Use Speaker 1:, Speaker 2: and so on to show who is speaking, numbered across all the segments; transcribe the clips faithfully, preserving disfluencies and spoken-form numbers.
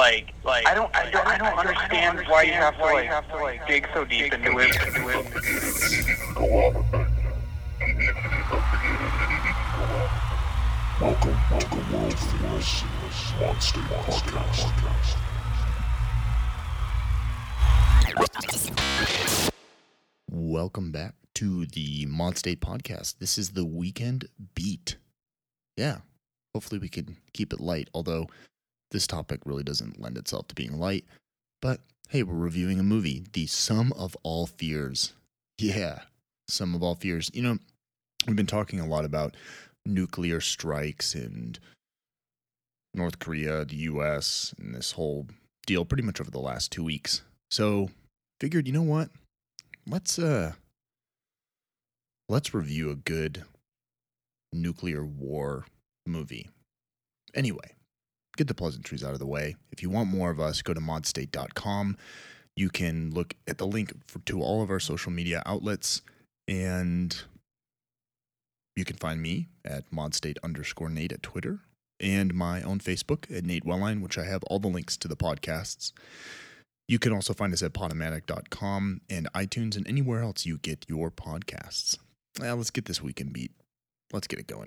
Speaker 1: like, like I don't, I don't, I don't understand why you have to like, have to like dig so deep into it. Into it.
Speaker 2: Welcome to the world famous Monster Podcast. Welcome back to the Mondstate Podcast. This is the Weekend Beat. Yeah, hopefully we can keep it light, although this topic really doesn't lend itself to being light. But hey, we're reviewing a movie, The Sum of All Fears. Yeah, Sum of All Fears. You know, we've been talking a lot about nuclear strikes and North Korea, the U S, and this whole deal pretty much over the last two weeks. So figured, you know what? Let's uh let's review a good nuclear war movie. Anyway, get the pleasantries out of the way. If you want more of us, go to modstate dot com. You can look at the link for, to all of our social media outlets, and you can find me at modstate underscore Nate at Twitter, and my own Facebook at Nate Welline, which I have all the links to the podcasts. You can also find us at podomatic dot com and iTunes and anywhere else you get your podcasts. Well, let's get this weekend beat. Let's get it going.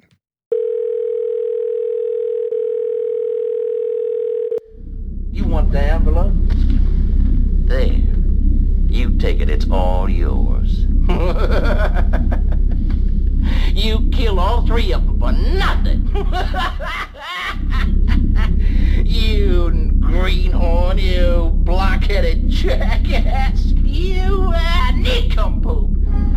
Speaker 3: You want the envelope? There. You take it. It's all yours. You kill all three of them for nothing. You greenhorn, you blockheaded jackass, you uh, nincompoop.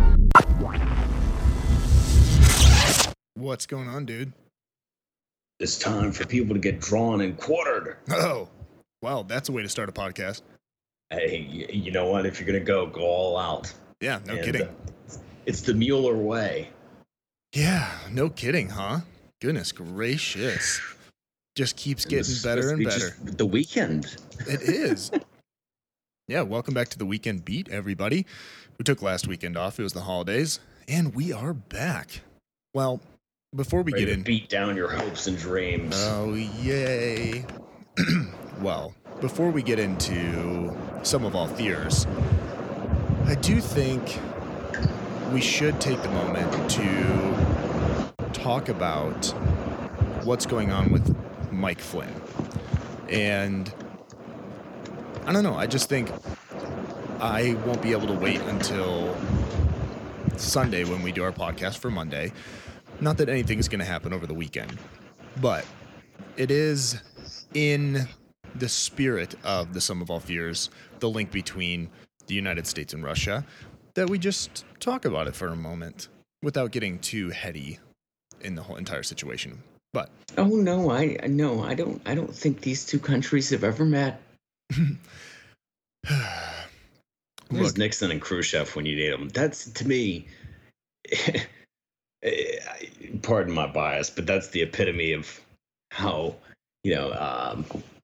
Speaker 2: What's going on, dude?
Speaker 4: It's time for people to get drawn and quartered.
Speaker 2: Oh, wow, that's a way to start a podcast.
Speaker 4: Hey, you, you know what? If you're going to go, go all out.
Speaker 2: Yeah, no
Speaker 4: and,
Speaker 2: kidding.
Speaker 4: Uh, it's the Mueller way.
Speaker 2: Yeah, no kidding, huh? Goodness gracious. Just keeps getting
Speaker 4: this,
Speaker 2: better
Speaker 4: this,
Speaker 2: and better.
Speaker 4: Just the weekend.
Speaker 2: It is. Yeah, welcome back to the Weekend Beat, everybody. We took last weekend off. It was the holidays, and we are back. Well, before we
Speaker 4: Ready
Speaker 2: get
Speaker 4: to
Speaker 2: in...
Speaker 4: beat down your hopes and dreams.
Speaker 2: Oh, yay. Well, before we get into Sum of All Fears, I do think we should take the moment to talk about what's going on with Mike Flynn. And I don't know, I just think I won't be able to wait until Sunday when we do our podcast for Monday. Not that anything is going to happen over the weekend, but it is in the spirit of the Sum of All Fears, the link between the United States and Russia, that we just talk about it for a moment without getting too heady in the whole entire situation. But
Speaker 4: oh no, I no, I don't. I don't think these two countries have ever met. Where's Nixon and Khrushchev when you need them? That's, to me, pardon my bias, but that's the epitome of how, you know, um,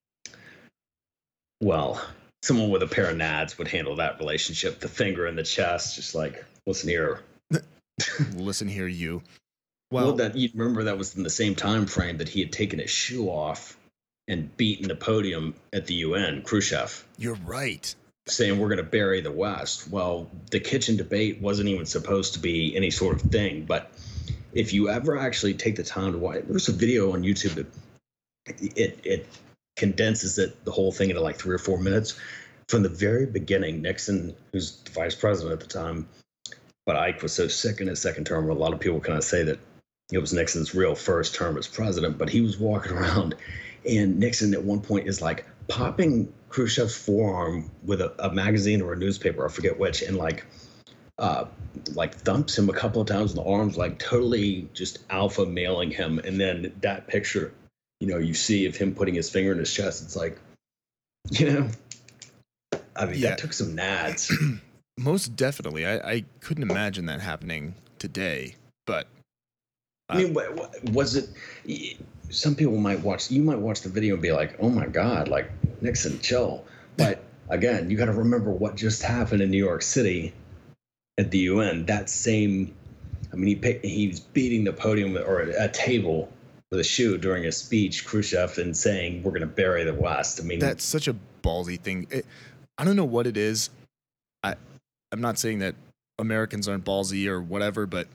Speaker 4: well, someone with a pair of nads would handle that relationship. The finger in the chest, just like, listen here.
Speaker 2: Listen here, you.
Speaker 4: Well, well, that you remember that was in the same time frame that he had taken his shoe off and beaten the podium at the U N, Khrushchev.
Speaker 2: You're right.
Speaker 4: Saying we're going to bury the West. Well, the kitchen debate wasn't even supposed to be any sort of thing. But if you ever actually take the time to watch, there's a video on YouTube that it it condenses it the whole thing into like three or four minutes. From the very beginning, Nixon, who's the vice president at the time, but Ike was so sick in his second term, a lot of people kind of say that it was Nixon's real first term as president, but he was walking around, and Nixon at one point is like popping Khrushchev's forearm with a, a magazine or a newspaper, I forget which, and like uh, like thumps him a couple of times in the arms, like totally just alpha mailing him. And then that picture, you know, you see of him putting his finger in his chest, it's like, you know, I mean,
Speaker 2: yeah.
Speaker 4: That took some nads.
Speaker 2: Most definitely. I, I couldn't imagine that happening today, but
Speaker 4: I mean, was it? Some people might watch. You might watch the video and be like, "Oh my God!" Like Nixon, chill. But again, you got to remember what just happened in New York City at the U N. That same, I mean, he picked, he's beating the podium or a table with a shoe during a speech, Khrushchev, and saying we're going to bury the West. I mean,
Speaker 2: that's such a ballsy thing. It, I don't know what it is. I I'm not saying that Americans aren't ballsy or whatever, but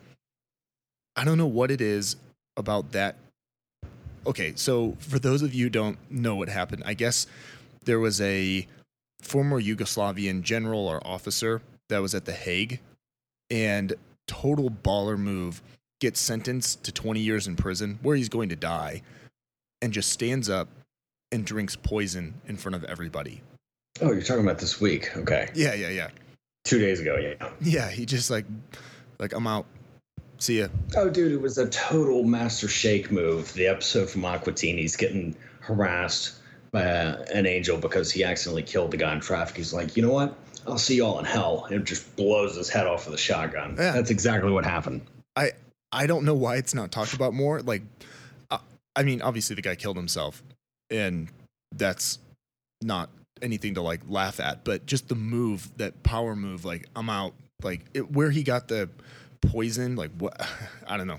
Speaker 2: I don't know what it is about that. Okay, so for those of you who don't know what happened, I guess there was a former Yugoslavian general or officer that was at The Hague, and total baller move, gets sentenced to twenty years in prison where he's going to die, and just stands up and drinks poison in front of everybody.
Speaker 4: Oh, you're talking about this week. Okay.
Speaker 2: Yeah, yeah, yeah.
Speaker 4: Two days ago, yeah.
Speaker 2: Yeah, he just like, like, I'm out. See ya.
Speaker 4: Oh, dude, it was a total Master Shake move. The episode from Aqua Teen, he's getting harassed by uh, an angel because he accidentally killed the guy in traffic. He's like, you know what? I'll see y'all in hell. And it just blows his head off with a shotgun.
Speaker 2: Yeah.
Speaker 4: That's exactly what happened.
Speaker 2: I I don't know why it's not talked about more. Like, uh, I mean, obviously the guy killed himself, and that's not anything to like laugh at. But just the move, that power move, like I'm out. Like it, where he got the poison, like what? I don't know.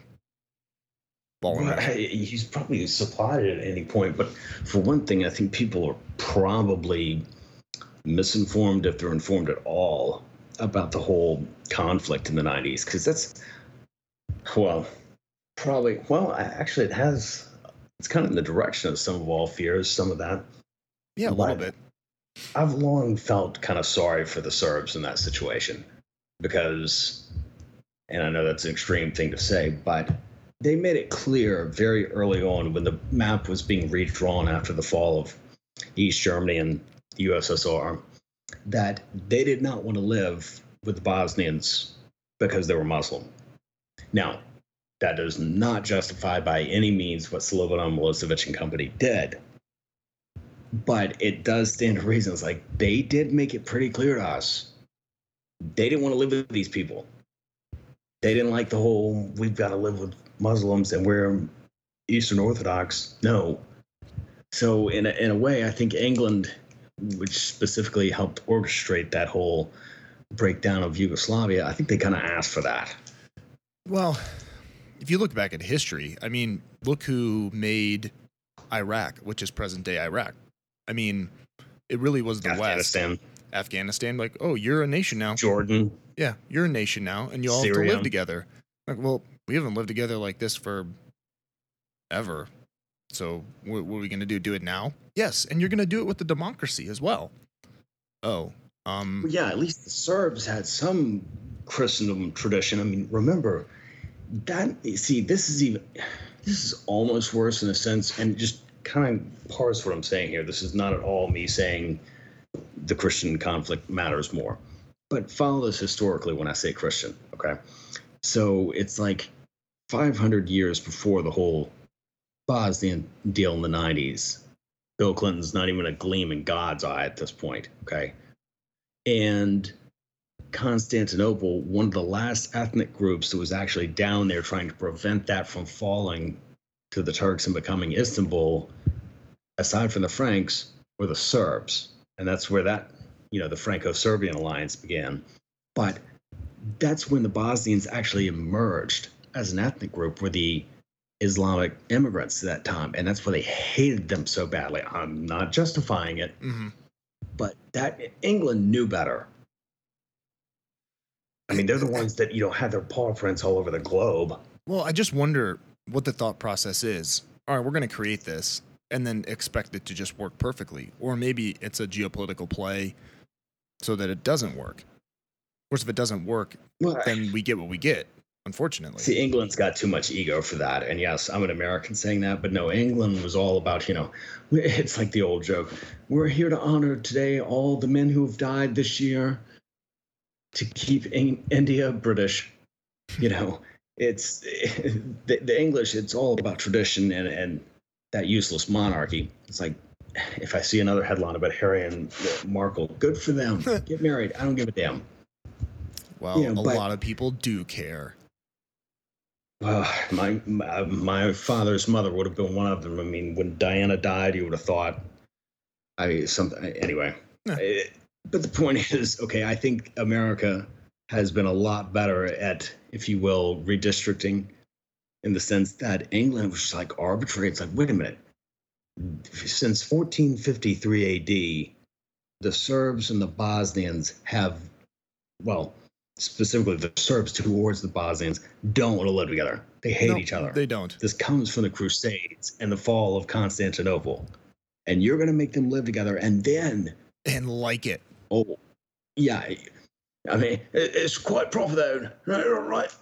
Speaker 4: Well, I, he's probably supplied it at any point. But for one thing, I think people are probably misinformed, if they're informed at all, about the whole conflict in the nineties, because that's, well, probably, well, actually it has, it's kind of in the direction of Sum of All Fears, some of that.
Speaker 2: Yeah, a little bit.
Speaker 4: I've long felt kind of sorry for the Serbs in that situation because, and I know that's an extreme thing to say, but they made it clear very early on when the map was being redrawn after the fall of East Germany and the U S S R that they did not want to live with the Bosnians because they were Muslim. Now, that is not justified by any means what Slobodan Milosevic and company did. But it does stand to reason. It's like they did make it pretty clear to us. They didn't want to live with these people. They didn't like the whole, we've got to live with Muslims and we're Eastern Orthodox. No. So in a, in a way, I think England, which specifically helped orchestrate that whole breakdown of Yugoslavia, I think they kind of asked for that.
Speaker 2: Well, if you look back at history, I mean, look who made Iraq, which is present-day Iraq. I mean, it really was the
Speaker 4: Afghanistan.
Speaker 2: West. Afghanistan. Like, oh, you're a nation now.
Speaker 4: Jordan.
Speaker 2: Yeah, you're a nation now, and you all have to live together. Like, well, we haven't lived together like this for ever. So what, what are we going to do? Do it now? Yes, and you're going to do it with the democracy as well. Oh, um...
Speaker 4: Well, yeah, at least the Serbs had some Christendom tradition. I mean, remember, that, see, this is even, this is almost worse in a sense, and just kind of parse what I'm saying here. This is not at all me saying the Christian conflict matters more. But follow this historically when I say Christian, okay? So it's like five hundred years before the whole Bosnian deal in the nineties. Bill Clinton's not even a gleam in God's eye at this point, okay? And Constantinople, one of the last ethnic groups that was actually down there trying to prevent that from falling to the Turks and becoming Istanbul, aside from the Franks, were the Serbs. And that's where that, you know, the Franco-Serbian alliance began. But that's when the Bosnians actually emerged as an ethnic group, were the Islamic immigrants at that time. And that's why they hated them so badly. I'm not justifying it,
Speaker 2: mm-hmm.
Speaker 4: but that England knew better. I mean, they're the ones that, you know, had their paw prints all over the globe.
Speaker 2: Well, I just wonder what the thought process is. All right, we're going to create this and then expect it to just work perfectly. Or maybe it's a geopolitical play so that it doesn't work. Of course, if it doesn't work, well, then we get what we get, unfortunately.
Speaker 4: See, England's got too much ego for that. And yes, I'm an American saying that, but no, England was all about, you know, it's like the old joke. We're here to honor today all the men who have died this year to keep in- India British. You know, it's the, the English, it's all about tradition and, and that useless monarchy. It's like, if I see another headline about Harry and Markle, good for them. Get married. I don't give a damn.
Speaker 2: Well, you know, a but, lot of people do care.
Speaker 4: Uh, my, my my father's mother would have been one of them. I mean, when Diana died, you would have thought, I mean, something. Anyway, yeah. I, but the point is, okay, I think America has been a lot better at, if you will, redistricting in the sense that England was just like arbitrary. It's like, wait a minute. Since fourteen fifty-three A D, the Serbs and the Bosnians have, well, specifically the Serbs towards the Bosnians, don't want to live together. They hate
Speaker 2: No,
Speaker 4: each other.
Speaker 2: They don't.
Speaker 4: This comes from the Crusades and the fall of Constantinople. And you're going to make them live together. And then.
Speaker 2: And like it.
Speaker 4: Oh, yeah. I mean, it's quite proper, though. Right, right.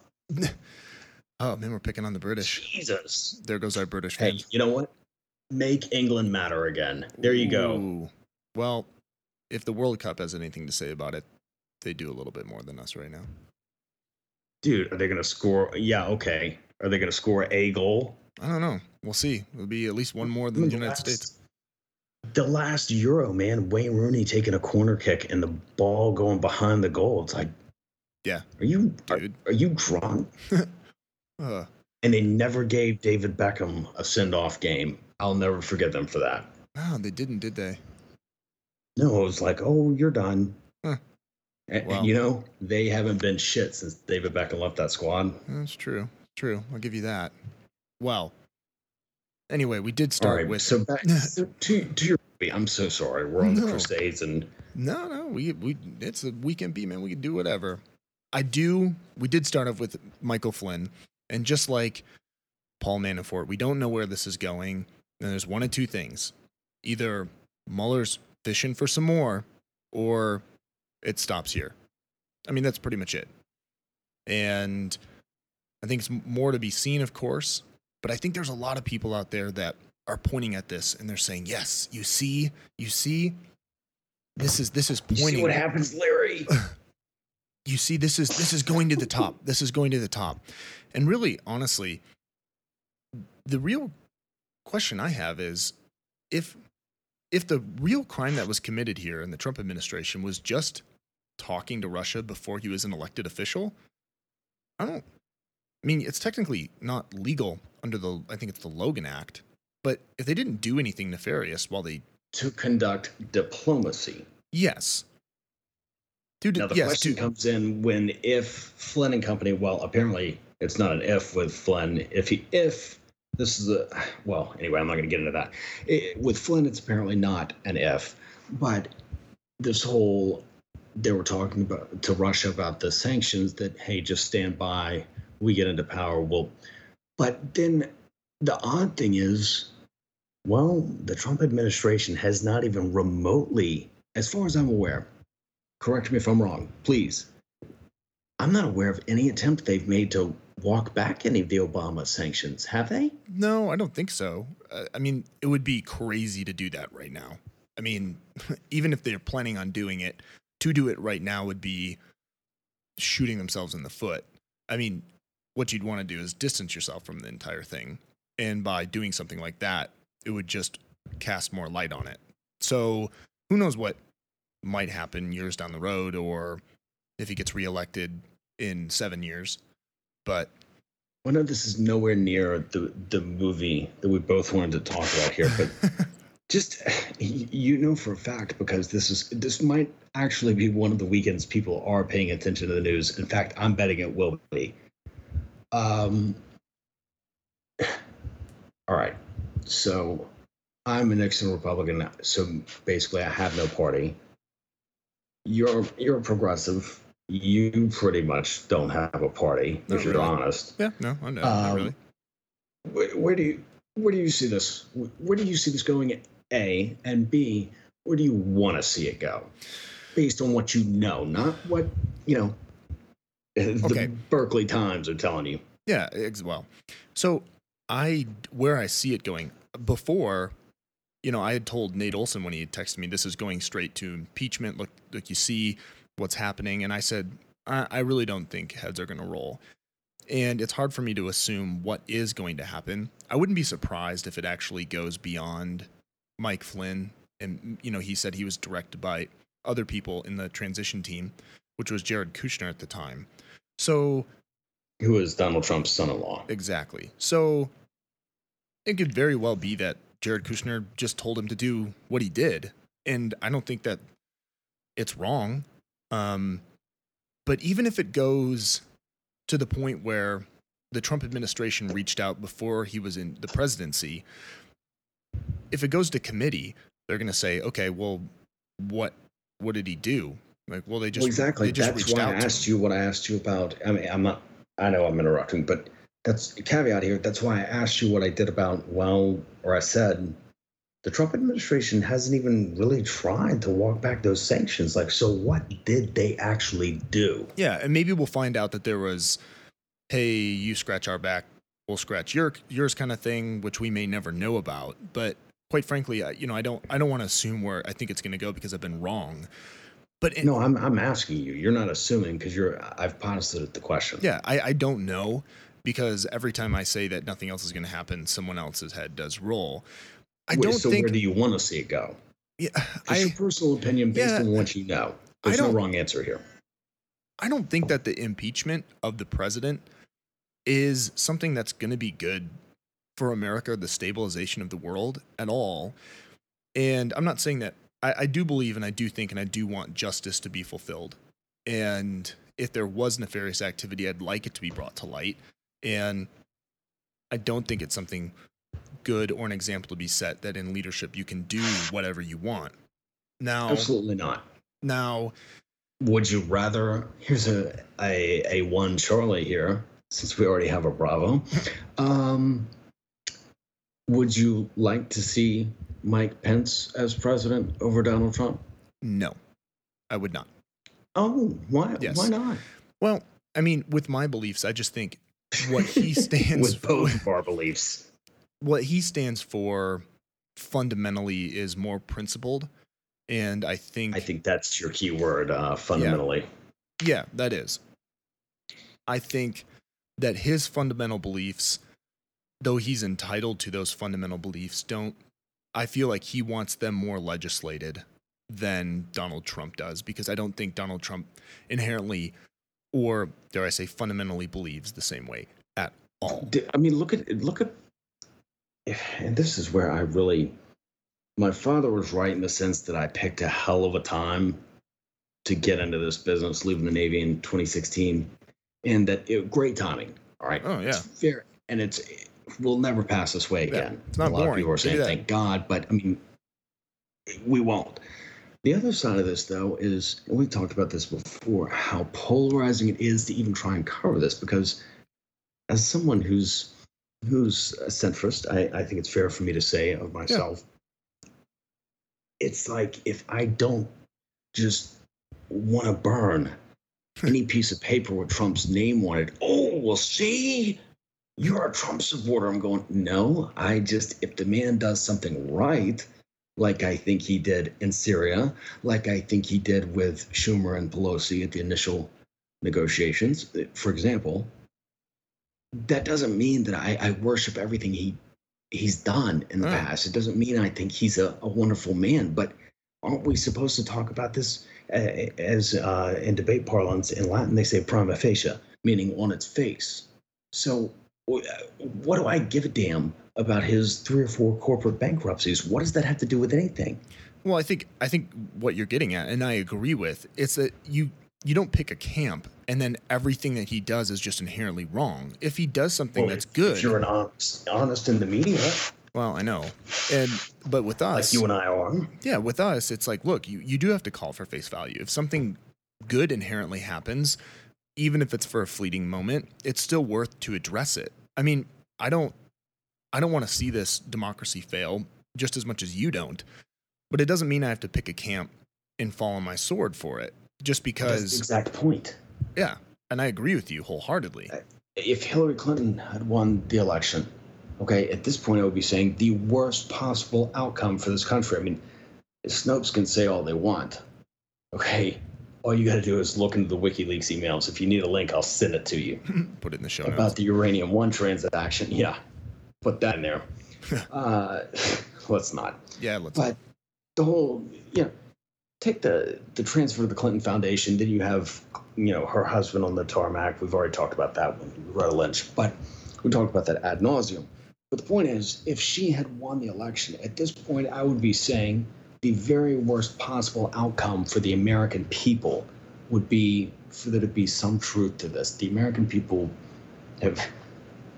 Speaker 2: Oh, man, we're picking on the British.
Speaker 4: Jesus.
Speaker 2: There goes our British
Speaker 4: Hey,
Speaker 2: fans.
Speaker 4: you know what? Make England matter again. There you go.
Speaker 2: Ooh. Well, if the World Cup has anything to say about it, they do a little bit more than us right now.
Speaker 4: Dude, are they going to score? Yeah, okay. Are they going to score a goal?
Speaker 2: I don't know. We'll see. It'll be at least one more than the United
Speaker 4: last,
Speaker 2: States.
Speaker 4: The last Euro, man, Wayne Rooney taking a corner kick and the ball going behind the goal. It's like,
Speaker 2: yeah.
Speaker 4: Are you, are,
Speaker 2: Dude.
Speaker 4: are you drunk?
Speaker 2: uh,
Speaker 4: And they never gave David Beckham a send-off game. I'll never forget them for that.
Speaker 2: oh, they didn't, did they?
Speaker 4: No, it was like, oh, you're done.
Speaker 2: Huh.
Speaker 4: And,
Speaker 2: Well.
Speaker 4: and, you know, they haven't been shit since David Beckham left that squad.
Speaker 2: That's true. True. I'll give you that. Well, anyway, we did
Speaker 4: All
Speaker 2: start
Speaker 4: right,
Speaker 2: with.
Speaker 4: so back to, to your movie. I'm so sorry. We're on
Speaker 2: No.
Speaker 4: the Crusades, and
Speaker 2: No, no, we we it's a weekend beat, man. We can do whatever. I do. We did start off with Michael Flynn, and just like Paul Manafort, we don't know where this is going. And there's one of two things: either Mueller's fishing for some more, or it stops here. I mean, that's pretty much it. And I think it's more to be seen, of course. But I think there's a lot of people out there that are pointing at this and they're saying, "Yes, you see, you see." This is this is
Speaker 4: you
Speaker 2: pointing.
Speaker 4: see what happens, Larry?
Speaker 2: You see, this is this is going to the top. This is going to the top. And really, honestly, the real question I have is if if the real crime that was committed here in the Trump administration was just talking to Russia before he was an elected official, I don't I mean, it's technically not legal under the I think it's the Logan Act, but if they didn't do anything nefarious while they
Speaker 4: To conduct diplomacy.
Speaker 2: yes. Dude,
Speaker 4: Now the
Speaker 2: yes,
Speaker 4: question
Speaker 2: dude.
Speaker 4: comes in when if Flynn and company, well, apparently it's not an if with Flynn. If he, if this is a, well, anyway, I'm not going to get into that. It, with Flynn, it's apparently not an if, but this whole, they were talking about to Russia about the sanctions that, hey, just stand by, we get into power. Well, but then the odd thing is, well, the Trump administration has not even remotely, as far as I'm aware, correct me if I'm wrong, please. I'm not aware of any attempt they've made to walk back any of the Obama sanctions. Have they?
Speaker 2: No, I don't think so. Uh, I mean, it would be crazy to do that right now. I mean, even if they're planning on doing it, to do it right now would be shooting themselves in the foot. I mean, what you'd want to do is distance yourself from the entire thing. And by doing something like that, it would just cast more light on it. So who knows what might happen years down the road, or if he gets reelected in seven years. But
Speaker 4: I know this is nowhere near the the movie that we both wanted to talk about here, but just you know for a fact, because this is this might actually be one of the weekends people are paying attention to the news. In fact, I'm betting it will be. Um. All right, so I'm a Nixon Republican, so basically I have no party. You're you're a progressive. You pretty much don't have a party,
Speaker 2: Not
Speaker 4: if you're
Speaker 2: really.
Speaker 4: honest.
Speaker 2: yeah, no, I know,
Speaker 4: Um,
Speaker 2: not really.
Speaker 4: Where, where do you where do you see this? Where do you see this going? A and B. Where do you want to see it go? Based on what you know, not what you know. The
Speaker 2: Okay.
Speaker 4: Berkeley Times are telling you.
Speaker 2: Yeah, ex- well, so I where I see it going before, you know, I had told Nate Olson when he had texted me, this is going straight to impeachment. Look, look, you see what's happening, and I said, I, I really don't think heads are going to roll, and it's hard for me to assume what is going to happen. I wouldn't be surprised if it actually goes beyond Mike Flynn, and you know, he said he was directed by other people in the transition team, which was Jared Kushner at the time. So.
Speaker 4: Who is Donald Trump's son-in-law?
Speaker 2: Exactly. So it could very well be that Jared Kushner just told him to do what he did. And I don't think that it's wrong. Um, but even if it goes to the point where the Trump administration reached out before he was in the presidency. If it goes to committee, they're going to say, okay, well, what what did he do? Like, well, they just
Speaker 4: well, exactly.
Speaker 2: They just
Speaker 4: that's
Speaker 2: reached
Speaker 4: why
Speaker 2: out
Speaker 4: I asked you what I asked you about. I mean, I'm not. I know I'm interrupting, but that's a caveat here. That's why I asked you what I did about. Well, or I said, the Trump administration hasn't even really tried to walk back those sanctions. Like, so what did they actually do?
Speaker 2: Yeah, and maybe we'll find out that there was, hey, you scratch our back, we'll scratch your yours kind of thing, which we may never know about. But quite frankly, I, you know, I don't I don't want to assume where I think it's going to go because I've been wrong. But it,
Speaker 4: no, I'm I'm asking you. You're not assuming because you're. I've posited the question.
Speaker 2: Yeah, I, I don't know because every time I say that nothing else is going to happen, someone else's head does roll. I
Speaker 4: Wait,
Speaker 2: don't
Speaker 4: so
Speaker 2: think.
Speaker 4: where do you want to see it go?
Speaker 2: Yeah,
Speaker 4: Just
Speaker 2: I,
Speaker 4: your personal opinion based
Speaker 2: yeah,
Speaker 4: on what you know. There's
Speaker 2: I
Speaker 4: no
Speaker 2: don't-
Speaker 4: wrong answer here.
Speaker 2: I don't think that the impeachment of the president is something that's going to be good for America, the stabilization of the world at all. And I'm not saying that I, I do believe and I do think and I do want justice to be fulfilled. And if there was nefarious activity, I'd like it to be brought to light. And I don't think it's something good or an example to be set that in leadership you can do whatever you want. Now,
Speaker 4: Absolutely not.
Speaker 2: now,
Speaker 4: Would you rather? Here's a a a one Charlie here, since we already have a Bravo. Um, would you like to see Mike Pence as president over Donald Trump?
Speaker 2: no, I would not.
Speaker 4: Oh, why?
Speaker 2: Yes.
Speaker 4: Why not?
Speaker 2: Well, I mean, with my beliefs, I just think what he stands
Speaker 4: With both
Speaker 2: for,
Speaker 4: of our beliefs.
Speaker 2: what he stands for fundamentally is more principled. And I think,
Speaker 4: I think that's your key word, uh, fundamentally.
Speaker 2: yeah, that is. I think that his fundamental beliefs, though he's entitled to those fundamental beliefs, don't, I feel like he wants them more legislated than Donald Trump does, because I don't think Donald Trump inherently, or dare I say, fundamentally believes the same way at all.
Speaker 4: D- I mean, look at look at, and this is where I really, my father was right in the sense that I picked a hell of a time to get into this business, leaving the Navy in twenty sixteen, and that it, great timing. All right.
Speaker 2: Oh, yeah.
Speaker 4: It's fair, and it's we'll never pass this way again.
Speaker 2: Yeah, it's not
Speaker 4: a lot
Speaker 2: boring.
Speaker 4: of people are
Speaker 2: Give you
Speaker 4: saying,
Speaker 2: that.
Speaker 4: "Thank God," but I mean, we won't. The other side of this, though, is, and we talked about this before, how polarizing it is to even try and cover this. Because as someone who's who's a centrist, I, I think it's fair for me to say of myself, it's like if I don't just want to burn any piece of paper with Trump's name on it, oh, well, see, you're a Trump supporter. I'm going, no, I just, if the man does something right, like I think he did in Syria, like I think he did with Schumer and Pelosi at the initial negotiations, for example, that doesn't mean that I, I worship everything he he's done in the
Speaker 2: Right.
Speaker 4: past. It doesn't mean I think he's a, a wonderful man, but aren't we supposed to talk about this uh, as uh, in debate parlance in Latin, they say prima facie, meaning on its face. So wh- what do I give a damn about his three or four corporate bankruptcies? What does that have to do with anything?
Speaker 2: Well, I think I think what you're getting at, and I agree with, it's that you you don't pick a camp and then everything that he does is just inherently wrong. If he does something
Speaker 4: Well,
Speaker 2: that's good,
Speaker 4: If you're an honest, honest in the media,
Speaker 2: well, I know, and but with us,
Speaker 4: like you and I are,
Speaker 2: yeah, with us, it's like, look, you you do have to call for face value. If something good inherently happens, even if it's for a fleeting moment, it's still worth to address it. I mean, I don't I don't want to see this democracy fail just as much as you don't, but it doesn't mean I have to pick a camp and fall on my sword for it just
Speaker 4: that's the
Speaker 2: because,
Speaker 4: exact point.
Speaker 2: yeah, and I agree with you wholeheartedly.
Speaker 4: If Hillary Clinton had won the election, okay, at this point I would be saying the worst possible outcome for this country. I mean, Snopes can say all they want, okay? All you got to do is look into the WikiLeaks emails. If you need a link, I'll send it to you.
Speaker 2: Put it in the show
Speaker 4: About
Speaker 2: notes.
Speaker 4: the Uranium One transaction, yeah, put that in there. uh, let's not.
Speaker 2: Yeah, let's.
Speaker 4: But the whole, you know, take the the transfer to the Clinton Foundation. Then you have, you know, her husband on the tarmac. We've already talked about that one, Loretta Lynch. But we talked about that ad nauseum. But the point is, if she had won the election, at this point, I would be saying the very worst possible outcome for the American people would be for there to be some truth to this. The American people have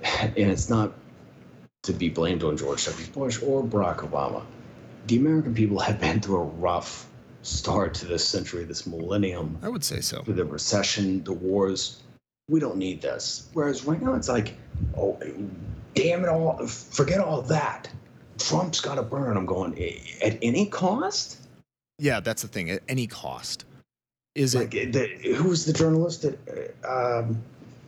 Speaker 4: and it's not to be blamed on George W. Bush or Barack Obama. The American people have been through a rough start to this century, this millennium.
Speaker 2: I would say so.
Speaker 4: With the recession, the wars. We don't need this. Whereas right now it's like, oh, damn it all, forget all that. Trump's got to burn. I'm going, at any cost?
Speaker 2: Yeah, that's the thing. At any cost. Is
Speaker 4: like,
Speaker 2: it?
Speaker 4: The, who was the journalist that, um,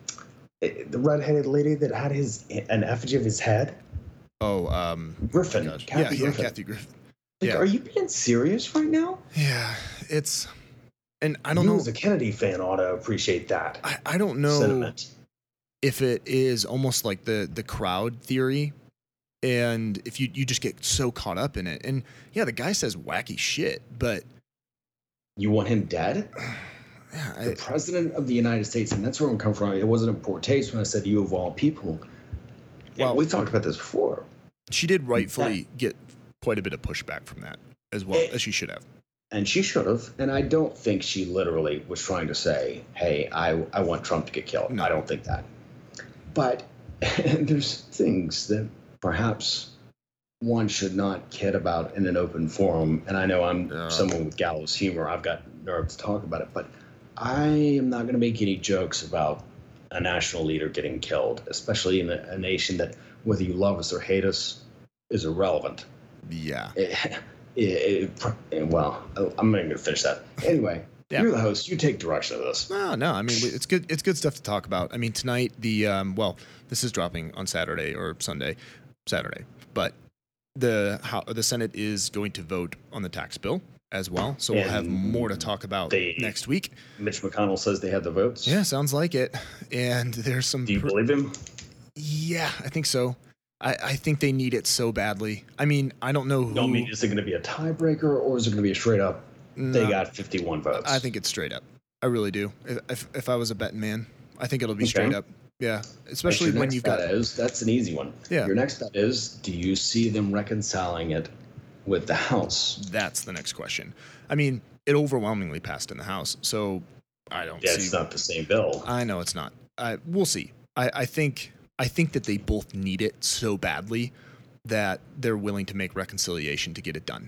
Speaker 4: the redheaded lady that had his an effigy of his head?
Speaker 2: Oh, um,
Speaker 4: Griffin.
Speaker 2: Gosh.
Speaker 4: Kathy
Speaker 2: yeah,
Speaker 4: Griffin.
Speaker 2: yeah, Kathy Griffin.
Speaker 4: Like,
Speaker 2: Yeah.
Speaker 4: Are you being serious right now?
Speaker 2: Yeah, it's, and I don't
Speaker 4: you
Speaker 2: know.
Speaker 4: as a Kennedy fan ought to appreciate that.
Speaker 2: I, I don't know
Speaker 4: sentiment.
Speaker 2: if it is almost like the the crowd theory, and if you you just get so caught up in it, and yeah, the guy says wacky shit, but
Speaker 4: You want him dead?
Speaker 2: yeah,
Speaker 4: The
Speaker 2: I,
Speaker 4: president of the United States, and that's where I'm coming from. It wasn't in poor taste when I said you of all people. Well,
Speaker 2: Well-
Speaker 4: we talked about this before.
Speaker 2: she did rightfully get quite a bit of pushback from that as well as she should have.
Speaker 4: And she should have. And I don't think she literally was trying to say, hey, I, I want Trump to get killed.
Speaker 2: No.
Speaker 4: I don't think that. But there's things that perhaps one should not kid about in an open forum. And I know I'm
Speaker 2: Yeah.
Speaker 4: someone with gallows humor. I've got nerve to talk about it. But I am not going to make any jokes about a national leader getting killed, especially in a, a nation that, whether you love us or hate us, is irrelevant.
Speaker 2: Yeah,
Speaker 4: It, it, it, well, I'm not going to finish that. Anyway,
Speaker 2: Yeah.
Speaker 4: you're the host. You take direction of this.
Speaker 2: no, no. I mean, it's good. It's good stuff to talk about. I mean, tonight the um, well, this is dropping on Saturday or Sunday, Saturday, but the how the Senate is going to vote on the tax bill as well. So we'll have
Speaker 4: And
Speaker 2: more to talk about
Speaker 4: they-
Speaker 2: next week.
Speaker 4: Mitch McConnell says they have the votes.
Speaker 2: Yeah, sounds like it. And there's some.
Speaker 4: Do you
Speaker 2: pr-
Speaker 4: believe him?
Speaker 2: yeah, I think so. I, I think they need it so badly. I mean, I don't know who.
Speaker 4: No, I mean, is it going to be a tiebreaker or is it going to be a straight up? They
Speaker 2: No,
Speaker 4: got fifty-one votes.
Speaker 2: I think it's straight up. I really do. If if, if I was a betting man, I think it'll be
Speaker 4: Okay.
Speaker 2: straight up. Yeah, especially
Speaker 4: Your
Speaker 2: when
Speaker 4: next
Speaker 2: you've
Speaker 4: bet
Speaker 2: got.
Speaker 4: is, that's an easy one.
Speaker 2: Yeah.
Speaker 4: Your next bet is, do you see them reconciling it with the House?
Speaker 2: That's the next question. I mean, it overwhelmingly passed in the House, so I don't
Speaker 4: Yeah,
Speaker 2: see.
Speaker 4: it's not the same bill.
Speaker 2: I know it's not. I we'll see. I, I think I think that they both need it so badly that they're willing to make reconciliation to get it done.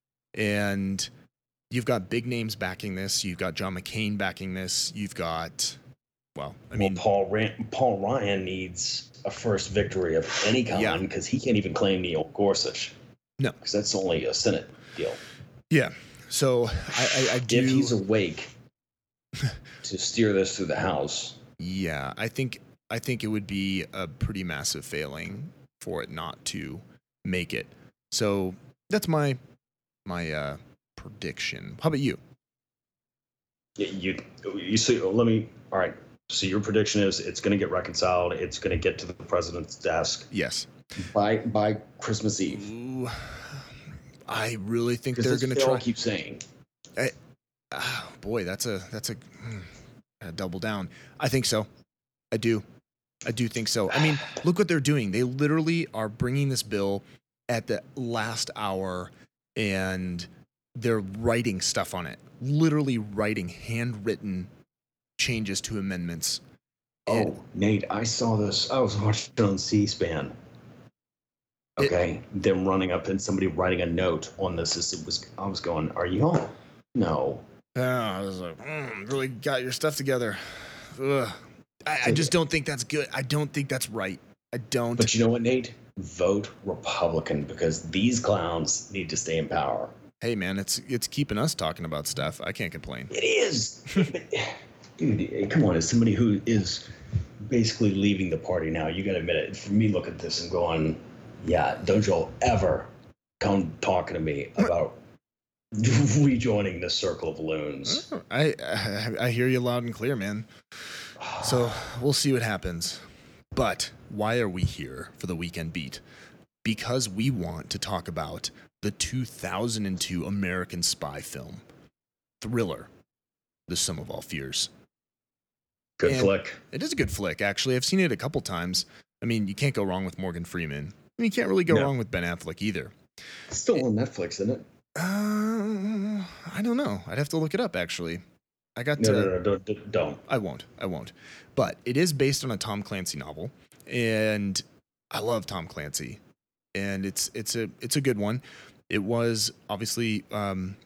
Speaker 2: And you've got big names backing this. You've got John McCain backing this. You've got, well, I mean,
Speaker 4: well, Paul Ryan, Paul Ryan needs a first victory of any
Speaker 2: Yeah.
Speaker 4: kind because he can't even claim Neil Gorsuch.
Speaker 2: No.
Speaker 4: Because that's only a Senate deal.
Speaker 2: yeah. So I, I, I do.
Speaker 4: If he's awake to steer this through the House,
Speaker 2: Yeah, I think I think it would be a pretty massive failing for it not to make it. So that's my my uh, prediction. How about you?
Speaker 4: you you, you see. Let me. All right. So your prediction is it's going to get reconciled. It's going to get to the president's desk
Speaker 2: Yes.
Speaker 4: by by Christmas Eve.
Speaker 2: Ooh, I really think
Speaker 4: Because
Speaker 2: they're
Speaker 4: that's
Speaker 2: going
Speaker 4: what
Speaker 2: to
Speaker 4: they
Speaker 2: try.
Speaker 4: all keep saying.
Speaker 2: Ah, boy, that's a that's a, hmm, a double down. I think so. I do. I do think so. I mean, look what they're doing. They literally are bringing this bill at the last hour, and they're writing stuff on it. Literally writing handwritten changes to amendments. And-
Speaker 4: Oh, Nate, I saw this. I was watching it on C-SPAN.
Speaker 2: It-
Speaker 4: Okay, them running up and somebody writing a note on this. As it was, I was going, "Are y'all?" No.
Speaker 2: Yeah, I was like, mm, really got your stuff together. Ugh. I, I just don't think that's good. I don't think that's right. I don't.
Speaker 4: But you know what, Nate? Vote Republican because these clowns need to stay in power.
Speaker 2: Hey, man, it's it's keeping us talking about stuff. I can't complain.
Speaker 4: It is. But, dude, come on. As somebody who is basically leaving the party now, you got to admit it. For me, look at this and going, yeah, don't y'all ever come talking to me about rejoining the circle of loons.
Speaker 2: I, I I hear you loud and clear, man. So we'll see what happens. But why are we here for the Weekend Beat? Because we want to talk about the two thousand two American spy film, Thriller, The Sum of All Fears.
Speaker 4: Good
Speaker 2: And-
Speaker 4: flick.
Speaker 2: It is a good flick, actually. I've seen it a couple times. I mean, you can't go wrong with Morgan Freeman. I mean, you can't really go
Speaker 4: No.
Speaker 2: wrong with Ben Affleck either.
Speaker 4: It's still on Netflix, isn't it?
Speaker 2: Uh, I don't know. I'd have to look it up, actually. I got
Speaker 4: No,
Speaker 2: to.
Speaker 4: no, no, don't. don't.
Speaker 2: I won't. I won't. But it is based on a Tom Clancy novel. and I love Tom Clancy, and it's it's a it's a good one. It was obviously um,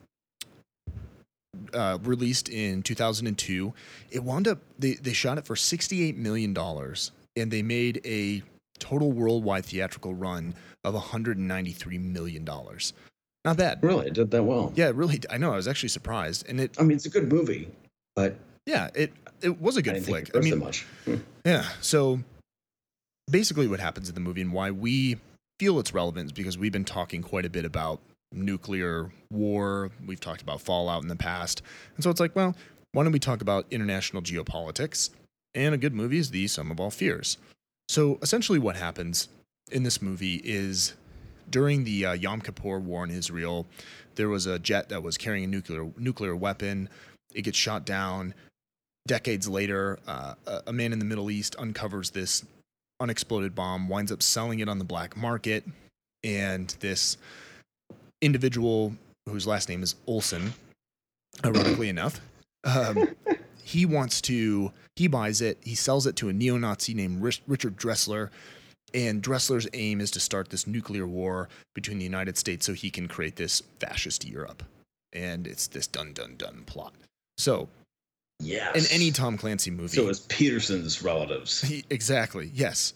Speaker 2: uh, released in two thousand two. It wound up they they shot it for sixty-eight million dollars, and they made a total worldwide theatrical run of one hundred ninety-three million dollars. Not bad.
Speaker 4: Really, it did that well.
Speaker 2: Yeah, really. I know. I was actually surprised, and it.
Speaker 4: I mean, it's a good movie, but
Speaker 2: yeah, it it was a good
Speaker 4: I didn't
Speaker 2: flick.
Speaker 4: think it
Speaker 2: I mean,
Speaker 4: so much. Hmm.
Speaker 2: yeah. So basically, what happens in the movie and why we feel it's relevant is because we've been talking quite a bit about nuclear war. We've talked about fallout in the past, and so it's like, well, why don't we talk about international geopolitics? And a good movie is The Sum of All Fears. So essentially, what happens in this movie is, during the uh, Yom Kippur War in Israel, there was a jet that was carrying a nuclear nuclear weapon. It gets shot down. Decades later, uh, a, a man in the Middle East uncovers this unexploded bomb, winds up selling it on the black market, and this individual, whose last name is Olson, ironically enough, um, he wants to, he buys it, he sells it to a neo-Nazi named Rich, Richard Dressler, and Dressler's aim is to start this nuclear war between the United States so he can create this fascist Europe. And it's this dun dun dun plot. So,
Speaker 4: Yes.
Speaker 2: in any Tom Clancy movie.
Speaker 4: So it's Peterson's relatives.
Speaker 2: He- exactly, yes.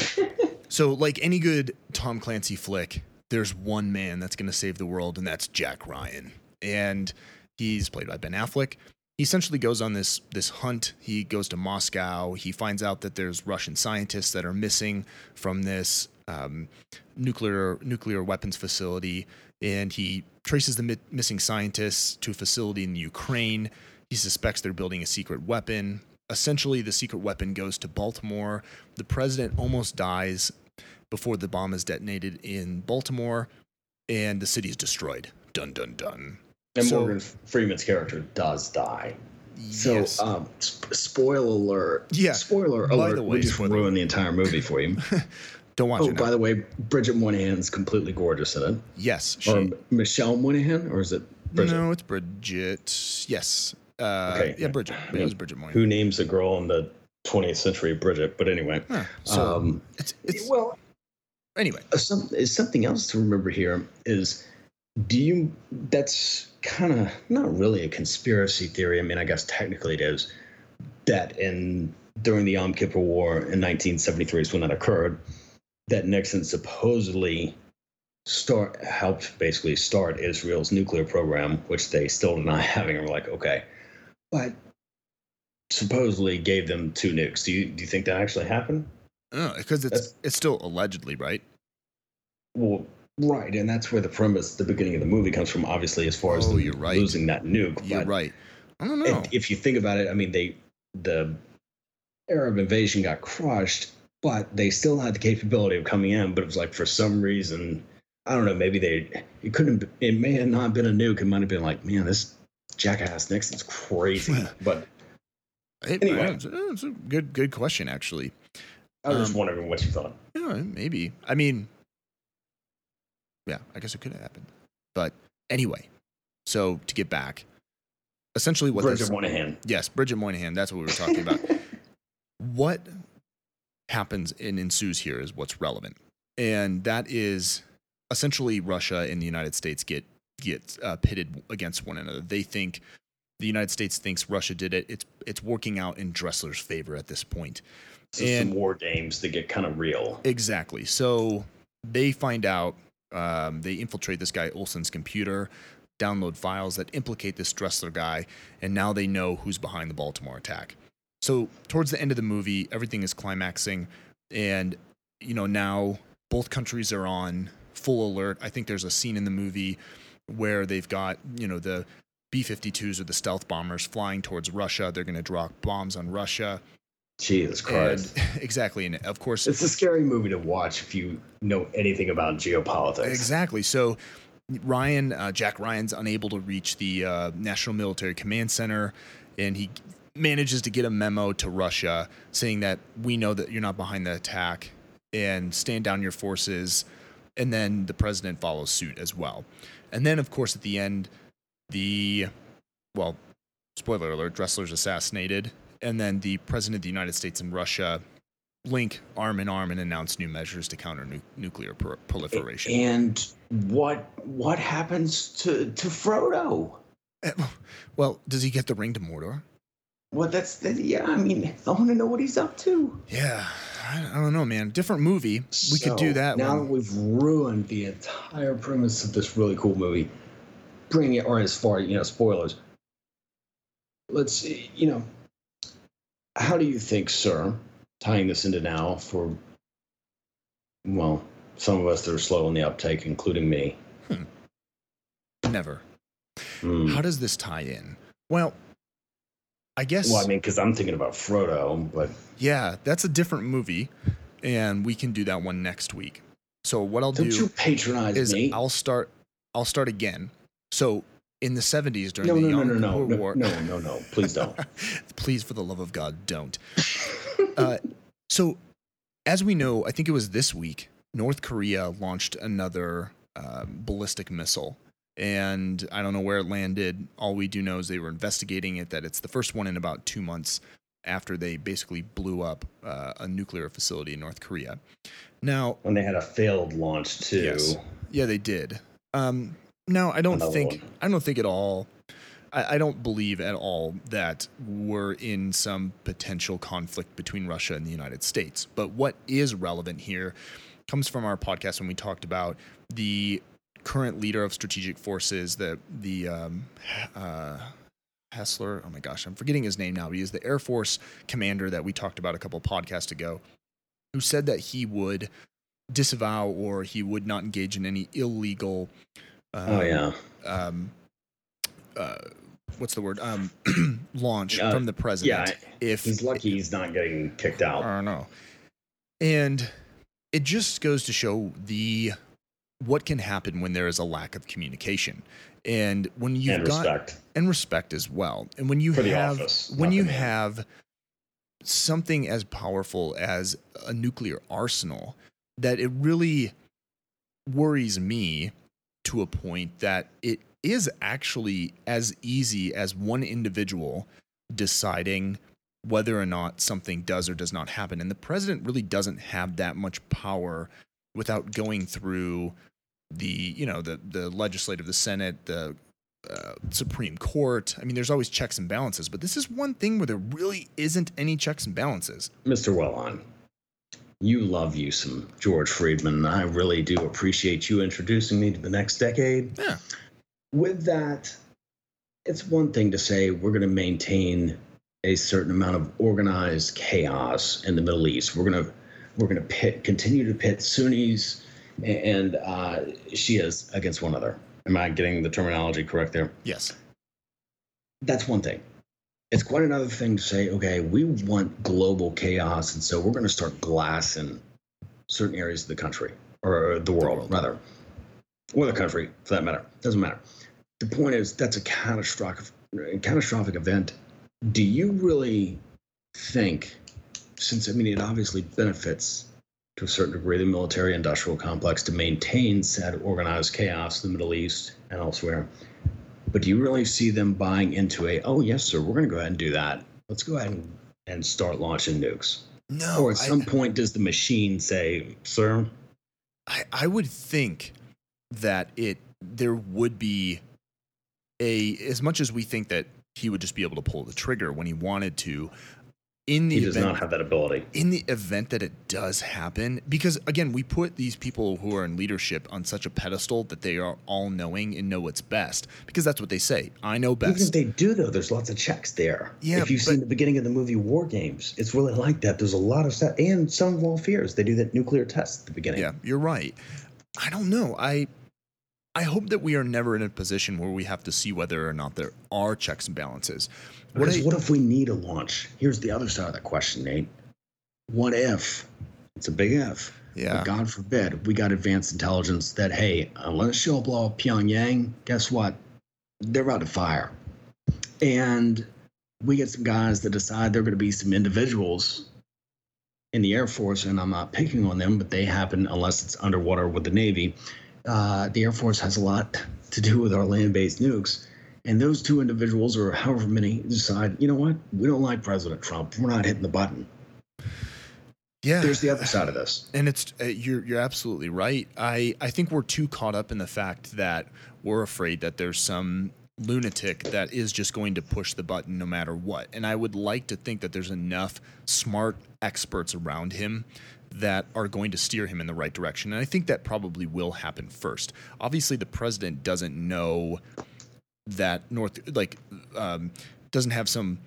Speaker 2: So, like any good Tom Clancy flick, there's one man that's going to save the world, and that's Jack Ryan. And he's played by Ben Affleck. He essentially goes on this this hunt. He goes to Moscow. He finds out that there's Russian scientists that are missing from this um, nuclear nuclear weapons facility, and he traces the mi- missing scientists to a facility in Ukraine. He suspects they're building a secret weapon. Essentially, the secret weapon goes to Baltimore. The president almost dies before the bomb is detonated in Baltimore, and the city is destroyed. Dun dun dun.
Speaker 4: And
Speaker 2: So-
Speaker 4: Morgan Freeman's character does die. So,
Speaker 2: Yes.
Speaker 4: um, sp- spoiler alert.
Speaker 2: Yeah.
Speaker 4: Spoiler
Speaker 2: By
Speaker 4: alert.
Speaker 2: the way,
Speaker 4: we just
Speaker 2: spoiler
Speaker 4: ruined the entire movie for you.
Speaker 2: Don't watch
Speaker 4: Oh,
Speaker 2: it
Speaker 4: by
Speaker 2: now.
Speaker 4: the way, Bridget Moynihan's completely gorgeous in it.
Speaker 2: Yes, she.
Speaker 4: Or Michelle Moynihan, or is it Bridget?
Speaker 2: No, it's Bridget. Yes. Uh,
Speaker 4: Okay.
Speaker 2: Yeah, Bridget. It was Bridget Moynihan.
Speaker 4: Who names a girl in the twentieth century Bridget? But anyway.
Speaker 2: Huh. So
Speaker 4: um,
Speaker 2: it's it's
Speaker 4: well,
Speaker 2: anyway.
Speaker 4: uh, some, is something else to remember here is, do you, that's kind of not really a conspiracy theory. I mean, I guess technically it is, that in during the Yom Kippur War in nineteen seventy-three is when that occurred, that Nixon supposedly start helped basically start Israel's nuclear program, which they still deny having. And we're like, okay, but supposedly gave them two nukes. Do you do you think that actually happened?
Speaker 2: Because it's
Speaker 4: That's-
Speaker 2: it's still allegedly, right?
Speaker 4: Well, right, and that's where the premise, the beginning of the movie, comes from. Obviously, as far as
Speaker 2: Oh,
Speaker 4: them
Speaker 2: you're right.
Speaker 4: losing that nuke.
Speaker 2: You're
Speaker 4: but
Speaker 2: right. I don't know.
Speaker 4: And if you think about it, I mean, they the Arab invasion got crushed, but they still had the capability of coming in. But it was like, for some reason, I don't know. Maybe they it couldn't. It may have not been a nuke. It might have been like, man, this jackass Nixon's crazy. But
Speaker 2: It-
Speaker 4: anyway.
Speaker 2: it's, it's a good good question, actually.
Speaker 4: I was just
Speaker 2: Um,
Speaker 4: wondering what you thought.
Speaker 2: Yeah, maybe. I mean, yeah, I guess it could have happened. But anyway, so to get back, essentially what
Speaker 4: Bridget
Speaker 2: this,
Speaker 4: Moynihan.
Speaker 2: yes, Bridget Moynihan, that's what we were talking about. What happens and ensues here is what's relevant. And that is essentially Russia and the United States get get uh, pitted against one another. They think the United States thinks Russia did it. It's it's working out in Dressler's favor at this point.
Speaker 4: So
Speaker 2: And-
Speaker 4: some war games that get kind of real.
Speaker 2: Exactly. So they find out, um, they infiltrate this guy Olson's computer, download files that implicate this Dressler guy, and now they know who's behind the Baltimore attack. So towards the end of the movie, everything is climaxing, and you know now both countries are on full alert. I think there's a scene in the movie where they've got, you know, the B fifty-twos or the stealth bombers flying towards Russia. They're going to drop bombs on Russia.
Speaker 4: Jesus Christ.
Speaker 2: And, exactly. And of course,
Speaker 4: It's a scary movie to watch if you know anything about geopolitics.
Speaker 2: exactly. So Ryan, uh, Jack Ryan's unable to reach the uh, National Military Command Center, and he manages to get a memo to Russia saying that we know that you're not behind the attack and stand down your forces. And then the president follows suit as well. And then, of course, at the end, the, well, spoiler alert, Dressler's assassinated. And then the president of the United States and Russia link arm in arm and announce new measures to counter nu- nuclear pro- proliferation.
Speaker 4: And what what happens to, to Frodo?
Speaker 2: Well, does he get the ring to Mordor?
Speaker 4: Well, that's the, yeah. I mean, I want to know what he's up to.
Speaker 2: Yeah, I, I don't know, man. Different movie. We
Speaker 4: So,
Speaker 2: could do that.
Speaker 4: Now
Speaker 2: one.
Speaker 4: we've ruined the entire premise of this really cool movie. Bring it, or as far you know, spoilers. Let's see. You know, how do you think, sir? Tying this into now for well, some of us that are slow on the uptake, including me.
Speaker 2: Hmm. Never.
Speaker 4: Hmm.
Speaker 2: How does this tie in? Well, I guess.
Speaker 4: Well, I mean, because I'm thinking about Frodo, but
Speaker 2: Yeah, that's a different movie, and we can do that one next week. So what I'll
Speaker 4: don't
Speaker 2: do
Speaker 4: you patronize
Speaker 2: is
Speaker 4: me?
Speaker 2: I'll start. I'll start again. So in the seventies during
Speaker 4: no,
Speaker 2: the
Speaker 4: no, no,
Speaker 2: Yom
Speaker 4: no, no,
Speaker 2: Kippur
Speaker 4: no,
Speaker 2: War.
Speaker 4: no, no, no, please don't.
Speaker 2: Please, for the love of God, don't. uh, so, as we know, I think it was this week, North Korea launched another um, ballistic missile. And I don't know where it landed. All we do know is they were investigating it, that it's the first one in about two months after they basically blew up uh, a nuclear facility in North Korea. Now,
Speaker 4: When they had a failed launch too.
Speaker 2: yes, yeah, they did. Um, now, I don't
Speaker 4: Another
Speaker 2: think,
Speaker 4: one.
Speaker 2: I don't think at all, I, I don't believe at all that we're in some potential conflict between Russia and the United States. But what is relevant here comes from our podcast when we talked about the current leader of strategic forces, the the um, uh, Hessler. Oh my gosh, I'm forgetting his name now. But he is the Air Force commander that we talked about a couple podcasts ago, who said that he would disavow or he would not engage in any illegal. Um,
Speaker 4: Oh yeah.
Speaker 2: Um, uh, what's the word? Um, launch
Speaker 4: Uh,
Speaker 2: from the president.
Speaker 4: Yeah.
Speaker 2: if
Speaker 4: He's lucky he's not getting kicked out.
Speaker 2: I don't know. And it just goes to show the what can happen when there is a lack of communication, and when you've
Speaker 4: and
Speaker 2: got
Speaker 4: respect.
Speaker 2: and respect as well, and when you
Speaker 4: For the
Speaker 2: have
Speaker 4: office,
Speaker 2: when
Speaker 4: not
Speaker 2: you
Speaker 4: the man.
Speaker 2: have something as powerful as a nuclear arsenal, that it really worries me to a point that it is actually as easy as one individual deciding whether or not something does or does not happen. And the president really doesn't have that much power without going through the, you know, the, the legislative, the Senate, the uh, Supreme Court. I mean, there's always checks and balances, but this is one thing where there really isn't any checks and balances.
Speaker 4: Mister Wellon, you love you some George Friedman. I really do appreciate you introducing me to the next decade.
Speaker 2: Yeah.
Speaker 4: With that, it's one thing to say we're going to maintain a certain amount of organized chaos in the Middle East. We're going to we're going to pit continue to pit Sunnis and uh, Shias against one another. Am I getting the terminology correct there?
Speaker 2: Yes.
Speaker 4: That's one thing. It's quite another thing to say, okay, we want global chaos, and so we're going to start glassing certain areas of the country, or the world,
Speaker 2: world.
Speaker 4: rather, or the country, for that matter. Doesn't matter. The point is, that's a catastrophic, catastrophic event. Do you really think, since, I mean, it obviously benefits to a certain degree the military-industrial complex to maintain said organized chaos in the Middle East and elsewhere, but do you really see them buying into a, oh, yes, sir, we're going to go ahead and do that. Let's go ahead and, and start launching nukes?
Speaker 2: No.
Speaker 4: Or at some
Speaker 2: I,
Speaker 4: point, does the machine say, sir?
Speaker 2: I, I would think that it there would be a, as much as we think that he would just be able to pull the trigger when he wanted to, in the
Speaker 4: He does
Speaker 2: event,
Speaker 4: not have that ability.
Speaker 2: in the event that it does happen, because again, we put these people who are in leadership on such a pedestal that they are all knowing and know what's best, because that's what they say. I know
Speaker 4: Even if
Speaker 2: best.
Speaker 4: they do, though, there's lots of checks there.
Speaker 2: Yeah,
Speaker 4: if you've
Speaker 2: but-
Speaker 4: seen the beginning of the movie War Games, it's really like that. There's a lot of stuff. And some of all fears, they do that nuclear test at the beginning.
Speaker 2: Yeah, you're right. I don't know. I I hope that we are never in a position where we have to see whether or not there are checks and balances. What
Speaker 4: Because
Speaker 2: I-
Speaker 4: what if we need a launch? Here's the other side of that question, Nate. What if, it's a big if,
Speaker 2: Yeah.
Speaker 4: but God forbid, we got advanced intelligence that, hey, unless you'll blow up Pyongyang, guess what? They're about to fire. And we get some guys that decide they're going to be some individuals in the Air Force, and I'm not picking on them, but they happen, unless it's underwater with the Navy. Uh, the Air Force has a lot to do with our land-based nukes. And those two individuals, or however many, decide, you know what? We don't like President Trump. We're not hitting the button.
Speaker 2: Yeah.
Speaker 4: There's the other side of this.
Speaker 2: And it's uh, you're you're absolutely right. I, I think we're too caught up in the fact that we're afraid that there's some lunatic that is just going to push the button no matter what. And I would like to think that there's enough smart experts around him that are going to steer him in the right direction. And I think that probably will happen first. Obviously, the president doesn't know that North, like, um, doesn't have some,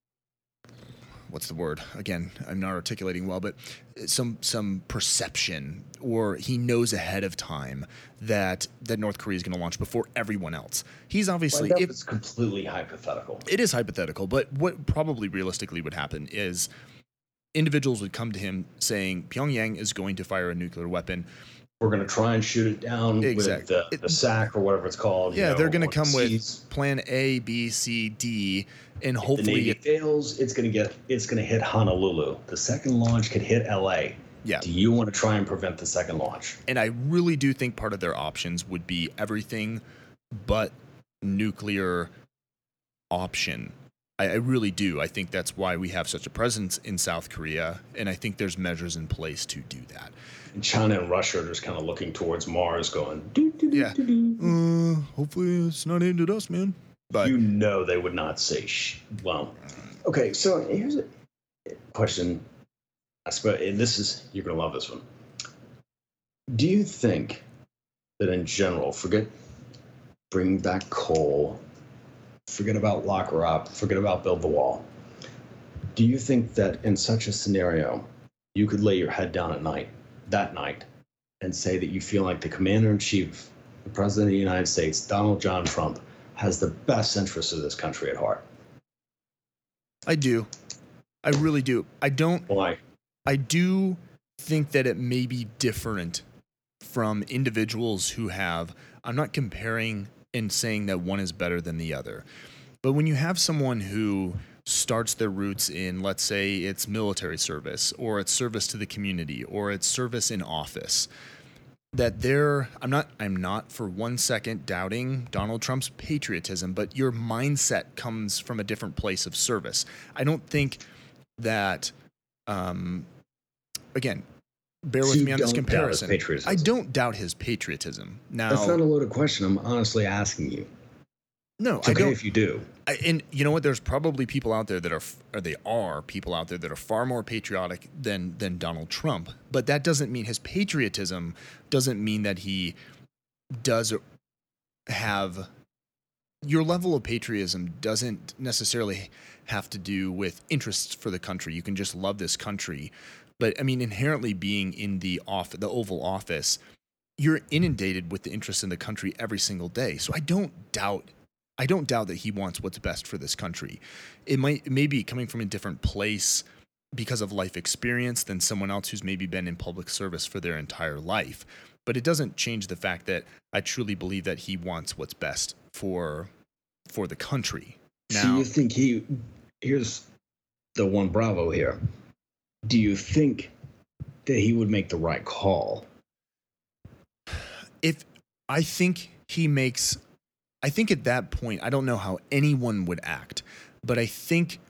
Speaker 2: what's the word? Again, I'm not articulating well, but some some perception, or he knows ahead of time that that North Korea is going to launch before everyone else. He's obviously...
Speaker 4: Well,
Speaker 2: if,
Speaker 4: it's completely hypothetical.
Speaker 2: It is hypothetical, but what probably realistically would happen is individuals would come to him saying Pyongyang is going to fire a nuclear weapon.
Speaker 4: We're going to try and shoot it down
Speaker 2: Exactly.
Speaker 4: with the, the S A C or whatever it's called.
Speaker 2: Yeah,
Speaker 4: you know,
Speaker 2: they're going to come with
Speaker 4: seas.
Speaker 2: plan A, B, C, D, and
Speaker 4: If the
Speaker 2: hopefully
Speaker 4: Navy
Speaker 2: it,
Speaker 4: fails, it's going to get it's going to hit Honolulu. The second launch could hit L A.
Speaker 2: Yeah.
Speaker 4: Do you want to try and prevent the second launch?
Speaker 2: and I really do think part of their options would be everything but nuclear option. I, I really do. I think that's why we have such a presence in South Korea, and I think there's measures in place to do that.
Speaker 4: And China and Russia are just kind of looking towards Mars, going, doo, doo, doo,
Speaker 2: Yeah.
Speaker 4: doo, doo.
Speaker 2: Uh, hopefully it's not aimed at us, man. But
Speaker 4: You know they would not say sh. Well, okay. So here's a question. I suppose, and this is you're gonna love this one. Do you think that in general, forget bring back coal, forget about lock her up, forget about build the wall? Do you think that in such a scenario, you could lay your head down at night, that night, and say that you feel like the commander in chief, the president of the United States, Donald John Trump, has the best interests of this country at heart?
Speaker 2: I do. I really do. I don't.
Speaker 4: Why?
Speaker 2: I do think that it may be different from individuals who have. I'm not comparing and saying that one is better than the other. But when you have someone who starts their roots in, let's say, it's military service, or it's service to the community, or it's service in office, that they're, I'm not, I'm not for one second doubting Donald Trump's patriotism, but your mindset comes from a different place of service. I don't think that, um, again, bear with
Speaker 4: So you
Speaker 2: me on this
Speaker 4: don't doubt his
Speaker 2: comparison.
Speaker 4: patriotism?
Speaker 2: I don't doubt his patriotism. Now,
Speaker 4: That's not a loaded question. I'm honestly asking you.
Speaker 2: no,
Speaker 4: It's
Speaker 2: I
Speaker 4: okay
Speaker 2: don't.
Speaker 4: if you do.
Speaker 2: I, and you know what? There's probably people out there that are, or they are people out there that are far more patriotic than than Donald Trump. But that doesn't mean his patriotism doesn't mean that he does have. Your level of patriotism doesn't necessarily have to do with interests for the country. You can just love this country, but I mean, inherently being in the off the Oval Office, you're inundated with the interests in the country every single day. So I don't doubt. I don't doubt that he wants what's best for this country. It might it may be coming from a different place because of life experience than someone else who's maybe been in public service for their entire life. But it doesn't change the fact that I truly believe that he wants what's best for for the country.
Speaker 4: So
Speaker 2: Now,
Speaker 4: you think he, here's the one bravo here. Do you think that he would make the right call?
Speaker 2: if I think he makes, I think at that point, I don't know how anyone would act, but I think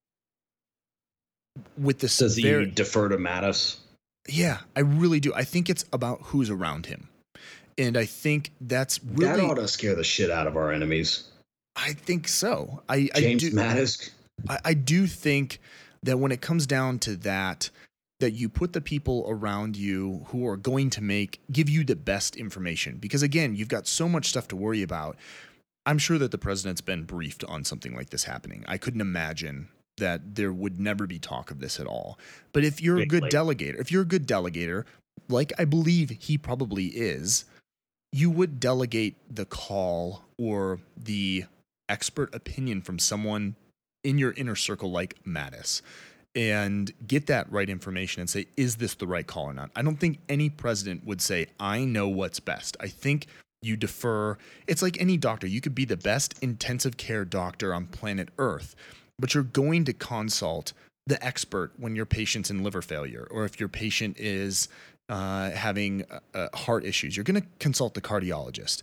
Speaker 2: with the
Speaker 4: Does he
Speaker 2: sever-
Speaker 4: defer to Mattis?
Speaker 2: yeah, I really do. I think it's about who's around him. And I think that's really,
Speaker 4: That ought to scare the shit out of our enemies.
Speaker 2: I think so. I,
Speaker 4: James
Speaker 2: I do,
Speaker 4: Mattis.
Speaker 2: I, I do think that when it comes down to that, that you put the people around you who are going to make, give you the best information. Because again, you've got so much stuff to worry about. I'm sure that the president's been briefed on something like this happening. I couldn't imagine that there would never be talk of this at all. But if you're a good
Speaker 4: Really?
Speaker 2: delegator, if you're a good delegator, like I believe he probably is, you would delegate the call or the expert opinion from someone in your inner circle like Mattis and get that right information and say, is this the right call or not? I don't think any president would say, I know what's best. I think you defer. It's like any doctor. You could be the best intensive care doctor on planet Earth, but you're going to consult the expert when your patient's in liver failure, or if your patient is uh, having uh, heart issues, you're going to consult the cardiologist.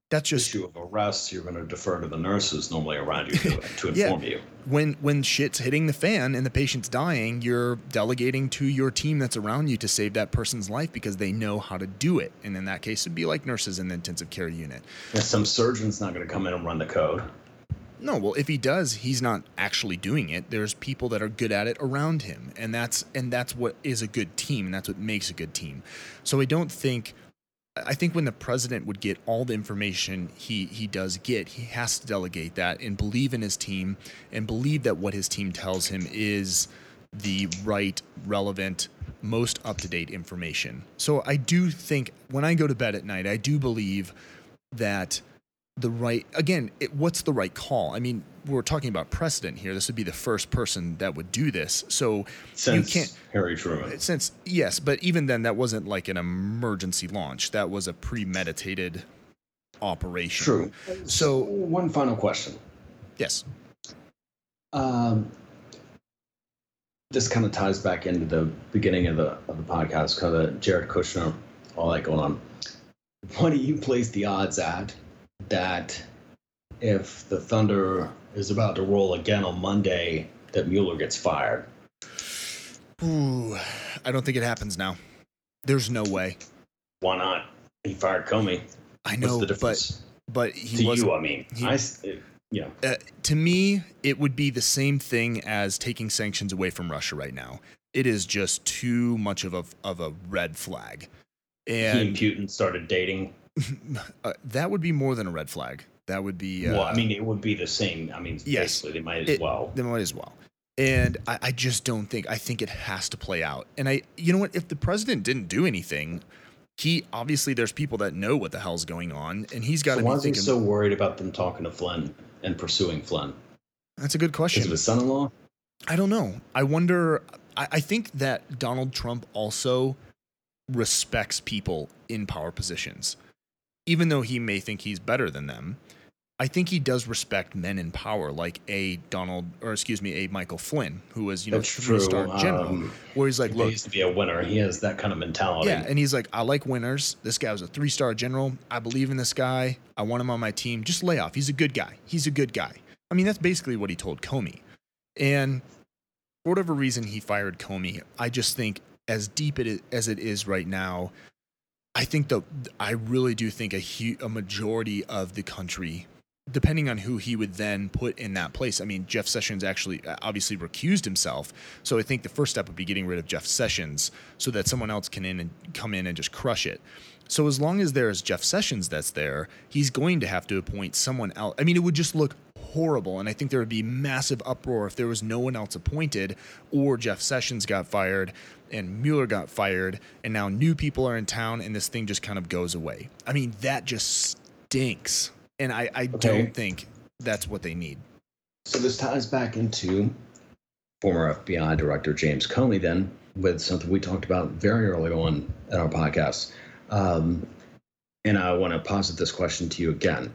Speaker 2: That's just
Speaker 4: issue of arrests. You're going to defer to the nurses normally around you to, to inform
Speaker 2: yeah.
Speaker 4: you.
Speaker 2: When when shit's hitting the fan and the patient's dying, you're delegating to your team that's around you to save that person's life because they know how to do it. And in that case, it'd be like nurses in the intensive care unit.
Speaker 4: And some surgeon's not going to come in and run the code.
Speaker 2: No, well, if he does, he's not actually doing it. There's people that are good at it around him, and that's and that's what is a good team, and that's what makes a good team. So I don't think. I think when the president would get all the information he, he does get, he has to delegate that and believe in his team and believe that what his team tells him is the right, relevant, most up-to-date information. So I do think when I go to bed at night, I do believe that the right, again, it, what's the right call? I mean, we're talking about precedent here. This would be the first person that would do this. So
Speaker 4: Since
Speaker 2: you can't,
Speaker 4: Harry Truman.
Speaker 2: Since, yes, but even then, that wasn't like an emergency launch. That was a premeditated operation.
Speaker 4: True.
Speaker 2: So,
Speaker 4: one final question.
Speaker 2: Yes.
Speaker 4: Um, this kind of ties back into the beginning of the of the podcast, kind of Jared Kushner, all that going on. What do you place the odds at that if the Thunder is about to roll again on Monday, that Mueller gets fired?
Speaker 2: Ooh, I don't think it happens now. There's no way.
Speaker 4: Why not? He fired Comey.
Speaker 2: I know,
Speaker 4: What's the difference?
Speaker 2: but but he
Speaker 4: to
Speaker 2: was.
Speaker 4: you, I mean,
Speaker 2: he,
Speaker 4: I, you know.
Speaker 2: Uh, to me, it would be the same thing as taking sanctions away from Russia right now. It is just too much of a of a red flag. And
Speaker 4: he and Putin started dating.
Speaker 2: uh, that would be more than a red flag. That would be. Uh,
Speaker 4: well, I mean, it would be the same. I mean,
Speaker 2: yes,
Speaker 4: basically, they might as
Speaker 2: it,
Speaker 4: well.
Speaker 2: They might as well. And I, I just don't think. I think it has to play out. And I, you know what? If the president didn't do anything, he obviously there's people that know what the hell's going on, and he's got to
Speaker 4: so
Speaker 2: be
Speaker 4: why is
Speaker 2: thinking.
Speaker 4: he so worried about them talking to Flynn and pursuing Flynn?
Speaker 2: That's a good question.
Speaker 4: Is it his son-in-law?
Speaker 2: I don't know. I wonder. I, I think that Donald Trump also respects people in power positions, even though he may think he's better than them. I think he does respect men in power, like a Donald, or excuse me, a Michael Flynn, who was, you know,
Speaker 4: That's
Speaker 2: three-star
Speaker 4: true.
Speaker 2: general,
Speaker 4: Um,
Speaker 2: where he's like,
Speaker 4: He
Speaker 2: look,
Speaker 4: used to be a winner. He has that kind of mentality.
Speaker 2: yeah, and he's like, I like winners. This guy was a three-star general. I believe in this guy. I want him on my team. Just lay off. He's a good guy. He's a good guy. I mean, that's basically what he told Comey. And for whatever reason he fired Comey, I just think as deep it is, as it is right now, I think the I really do think a hu- a majority of the country, depending on who he would then put in that place. I mean, Jeff Sessions actually uh, obviously recused himself. So I think the first step would be getting rid of Jeff Sessions so that someone else can in and come in and just crush it. So as long as there's Jeff Sessions that's there, he's going to have to appoint someone else. I mean, it would just look horrible. And I think there would be massive uproar if there was no one else appointed or Jeff Sessions got fired and Mueller got fired and now new people are in town and this thing just kind of goes away. I mean, that just stinks. And I, I
Speaker 4: Okay.
Speaker 2: don't think that's what they need.
Speaker 4: So this ties back into former F B I Director James Comey then with something we talked about very early on in our podcast. Um, and I want to posit this question to you again.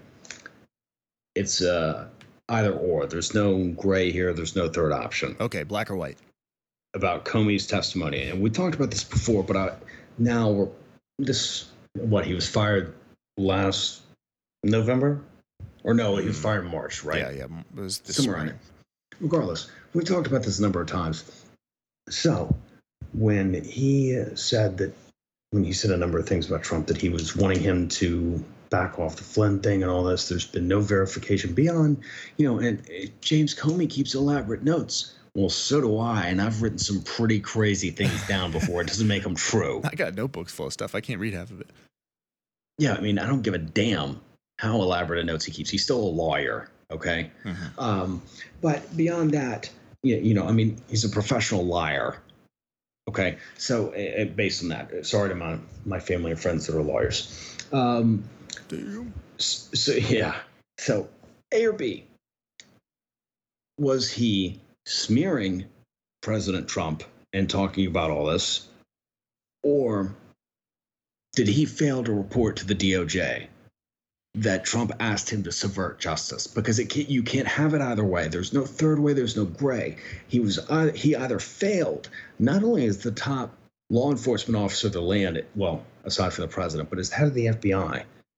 Speaker 4: It's uh, either or. There's no gray here. There's no third option.
Speaker 2: Okay, black or white?
Speaker 4: About Comey's testimony. And we talked about this before, but I, now we're this, what, he was fired last November? Or no, he was fired in March, right?
Speaker 2: Yeah, yeah. It was this
Speaker 4: Somewhere in
Speaker 2: spring.
Speaker 4: there. Regardless, we talked about this a number of times. So when he said that, when he said a number of things about Trump, that he was wanting him to back off the Flynn thing and all this, there's been no verification beyond, you know, and uh, James Comey keeps elaborate notes. Well, so do I, and I've written some pretty crazy things down before. It doesn't make them true.
Speaker 2: I got notebooks full of stuff. I can't read half of it.
Speaker 4: Yeah, I mean, I don't give a damn how elaborate a notes he keeps. He's still a lawyer, okay?
Speaker 2: Mm-hmm.
Speaker 4: Um, but beyond that, you, you know, I mean, he's a professional liar, okay? So uh, based on that, sorry to my, my family and friends that are lawyers. Um, so, yeah, so A or B, was he smearing President Trump and talking about all this, or did he fail to report to the D O J that Trump asked him to subvert justice? Because it can't, you can't have it either way. There's no third way. There's no gray. He was uh, he either failed not only as the top law enforcement officer of the land, well, aside from the president, but as head of the F B I,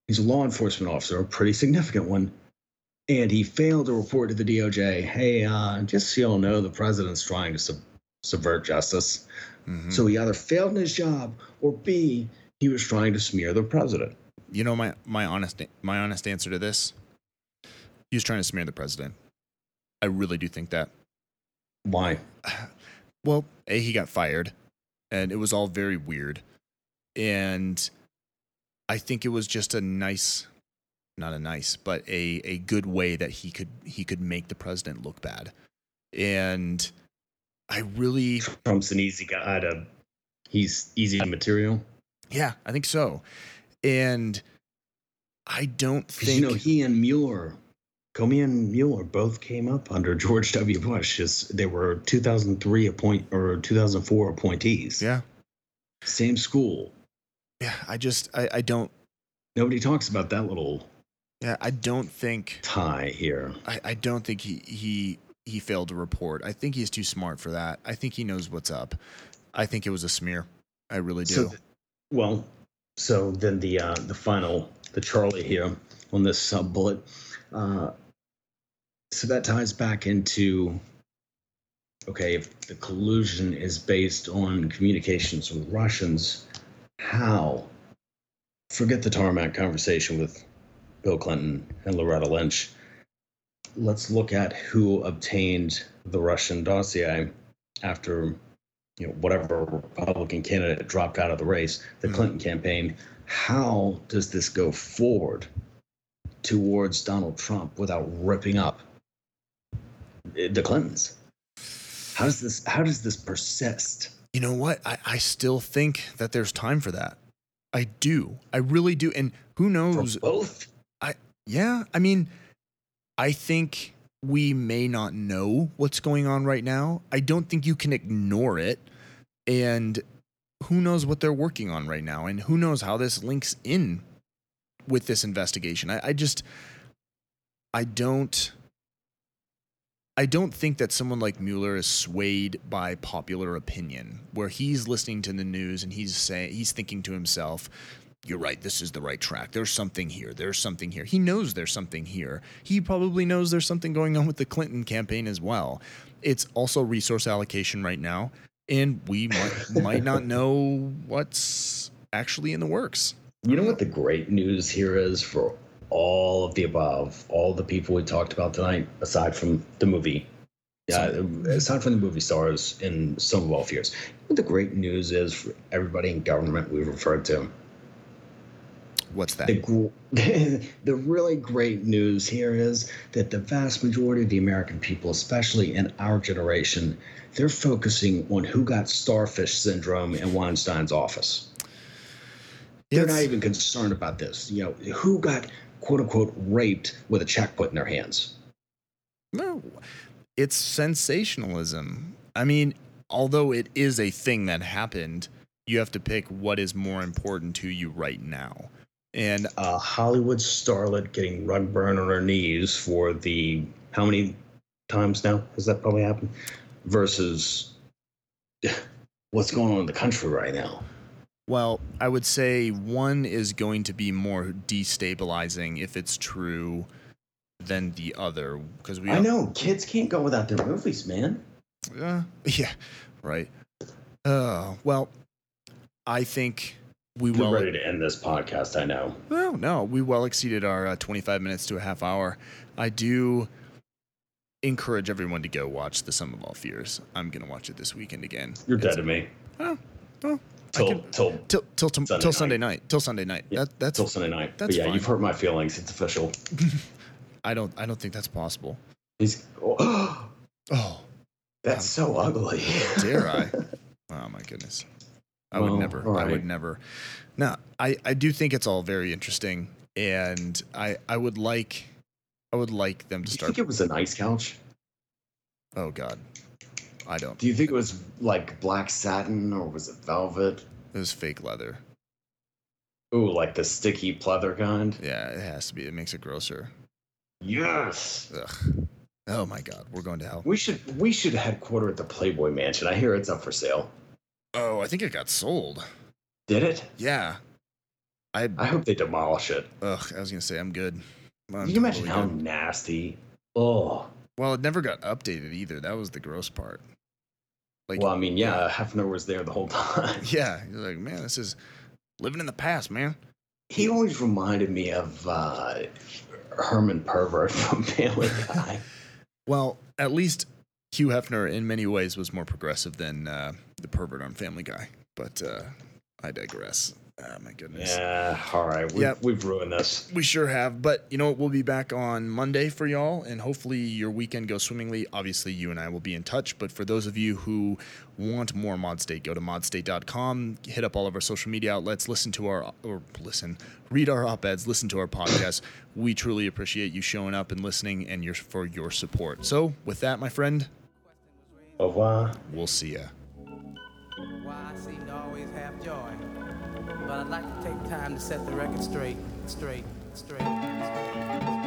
Speaker 4: He's a law enforcement officer, a pretty significant one. And he failed to report to the D O J, hey, uh, just so y'all know, the president's trying to sub- subvert justice. Mm-hmm. So he either failed in his job, or B, he was trying to smear the president.
Speaker 2: You know, my, my honest my honest answer to this? He was trying to smear the president. I really do think that.
Speaker 4: Why?
Speaker 2: Well, A, he got fired, and it was all very weird. And I think it was just a nice, not a nice, but a, a good way that he could he could make the president look bad. And I really...
Speaker 4: Trump's an easy guy to... He's easy material?
Speaker 2: Yeah, I think so. And I don't think...
Speaker 4: You know, he and Mueller... Comey and Mueller both came up under George W. Bush. Just, they were two thousand three appoint or two thousand four appointees.
Speaker 2: Yeah.
Speaker 4: Same school.
Speaker 2: Yeah, I just, I, I don't...
Speaker 4: Nobody talks about that little...
Speaker 2: Yeah, I don't think...
Speaker 4: tie here.
Speaker 2: I, I don't think he, he, he failed to report. I think he's too smart for that. I think he knows what's up. I think it was a smear. I really do.
Speaker 4: So th- well, so then the uh, the final, the Charlie here on this sub-bullet... Uh, So that ties back into, okay, if the collusion is based on communications with Russians, how? Forget the tarmac conversation with Bill Clinton and Loretta Lynch. Let's look at who obtained the Russian dossier after, you know, whatever Republican candidate dropped out of the race, the mm-hmm. Clinton campaign. How does this go forward towards Donald Trump without ripping up the Clintons? How does this how does this persist?
Speaker 2: You know what? I, I still think that there's time for that. I do. I really do. And who knows?
Speaker 4: For both?
Speaker 2: I yeah, I mean, I think we may not know what's going on right now. I don't think you can ignore it. And who knows what they're working on right now, and who knows how this links in with this investigation. I, I just I don't I don't think that someone like Mueller is swayed by popular opinion, where he's listening to the news and he's saying, he's thinking to himself, you're right, this is the right track. There's something here. There's something here. He knows there's something here. He probably knows there's something going on with the Clinton campaign as well. It's also resource allocation right now, and we might, might not know what's actually in the works.
Speaker 4: You know what the great news here is for all of the above, all the people we talked about tonight, aside from the movie, yeah, aside from the movie stars in Sum of All Fears, what the great news is for everybody in government we referred to.
Speaker 2: What's that?
Speaker 4: The, the really great news here is that the vast majority of the American people, especially in our generation, they're focusing on who got starfish syndrome in Weinstein's office. They're
Speaker 2: It's,
Speaker 4: not even concerned about this. You know, who got quote unquote raped with a check put in their hands?
Speaker 2: No, it's sensationalism. I mean, although it is a thing that happened, you have to pick what is more important to you right now. And
Speaker 4: a Hollywood starlet getting rug burn on her knees for the how many times now has that probably happened? Versus what's going on in the country right now.
Speaker 2: Well, I would say one is going to be more destabilizing if it's true than the other, because we.
Speaker 4: I know kids can't go without their movies, man.
Speaker 2: Uh, yeah, right. Uh, well, I think we
Speaker 4: We're
Speaker 2: will.
Speaker 4: ready to end this podcast. I know.
Speaker 2: No, no, we well exceeded our uh, twenty-five minutes to a half hour. I do encourage everyone to go watch The Sum of All Fears. I'm gonna watch it this weekend again.
Speaker 4: You're
Speaker 2: It's,
Speaker 4: dead to me.
Speaker 2: Oh, oh.
Speaker 4: Till,
Speaker 2: can,
Speaker 4: till,
Speaker 2: till till till
Speaker 4: Sunday
Speaker 2: till Sunday
Speaker 4: night.
Speaker 2: night. Till Sunday night.
Speaker 4: Yeah,
Speaker 2: that, that's
Speaker 4: till Sunday night.
Speaker 2: That's
Speaker 4: but yeah,
Speaker 2: fine.
Speaker 4: you've hurt my feelings. It's official.
Speaker 2: I don't. I don't think that's possible.
Speaker 4: He's. Oh,
Speaker 2: Oh,
Speaker 4: that's
Speaker 2: um,
Speaker 4: so ugly.
Speaker 2: dare I? Oh my goodness. I
Speaker 4: Well,
Speaker 2: would never.
Speaker 4: all
Speaker 2: I
Speaker 4: right.
Speaker 2: would never. No, I, I do think it's all very interesting, and I I would like I would like them to
Speaker 4: Do you
Speaker 2: start.
Speaker 4: think it was an ice couch?
Speaker 2: Oh God, I don't.
Speaker 4: Do you think it was like black satin or was it velvet?
Speaker 2: It was fake leather.
Speaker 4: Ooh, like the sticky pleather kind?
Speaker 2: Yeah, it has to be. It makes it grosser.
Speaker 4: Yes.
Speaker 2: Ugh. Oh my God, we're going to hell.
Speaker 4: We should we should headquarter at the Playboy Mansion. I hear it's up for sale.
Speaker 2: Oh, I think it got sold.
Speaker 4: Did it?
Speaker 2: Yeah. I
Speaker 4: I hope they demolish it.
Speaker 2: ugh, I was gonna say I'm good. I'm
Speaker 4: Can you imagine
Speaker 2: totally
Speaker 4: how
Speaker 2: good.
Speaker 4: nasty? Oh.
Speaker 2: Well, it never got updated either. That was the gross part. Like,
Speaker 4: Well, I mean, yeah, Hefner was there the whole time.
Speaker 2: yeah, you're like, man, this is living in the past, man.
Speaker 4: He always reminded me of uh, Herman Pervert from Family Guy.
Speaker 2: Well, at least Hugh Hefner, in many ways, was more progressive than uh, the pervert on Family Guy. But uh, I digress. Oh, my goodness.
Speaker 4: Yeah, all right. We've,
Speaker 2: Yep.
Speaker 4: we've ruined this.
Speaker 2: We sure have. But, you know, we'll be back on Monday for y'all, and hopefully your weekend goes swimmingly. Obviously, you and I will be in touch. But for those of you who want more Mod State, go to mod state dot com, hit up all of our social media outlets, listen to our, or listen, read our op-eds, listen to our podcast. We truly appreciate you showing up and listening and your, for your support. So, with that, my friend,
Speaker 4: Au revoir.
Speaker 2: we'll see ya.
Speaker 5: Why I seem to always have joy. But I'd like to take time to set the record straight, straight, straight, straight.